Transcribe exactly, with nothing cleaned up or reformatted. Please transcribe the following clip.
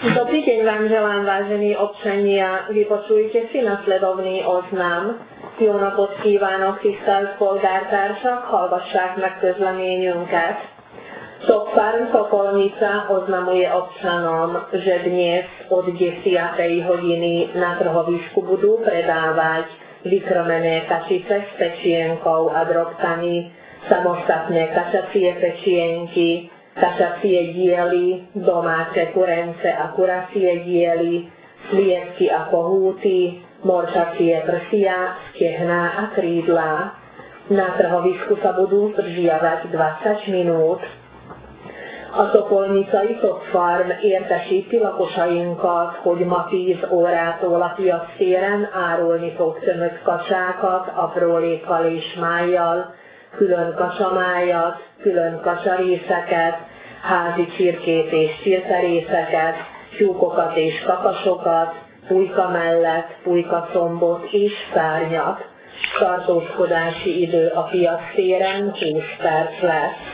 Dobrý deň vám želám, vážení občania. Vypočujte si nasledovný oznam. Jó napot kívánok, tisztelt polgártársak, hallgassák meg közleményünket. Top Farm Sokolica oznamuje občanom, že dnes od desiatej hodiny na trhovisku budú predávať vykrmené kačice s pečienkou a drobkami, samostatné kačacie pečienky, kačacie diely, domáce kurence a kuracie diely, sliepky a kohúty, morčacie prsia, stehná a krídla. Na trhovisku sa budú zdržiavať dvadsať minút. A Szokolnicai Top Farm értesíti lakosainkat, hogy ma tíz órától a piactéren árulni fog tömött kacsákat, aprólékkal és májjal, külön kacsamájat, külön kacsarészeket, házi csirkét és csirkerészeket, tyúkokat és kakasokat, pulyka mellett pulykacombot és szárnyat. Tartózkodási idő a piactéren húsz perc lesz.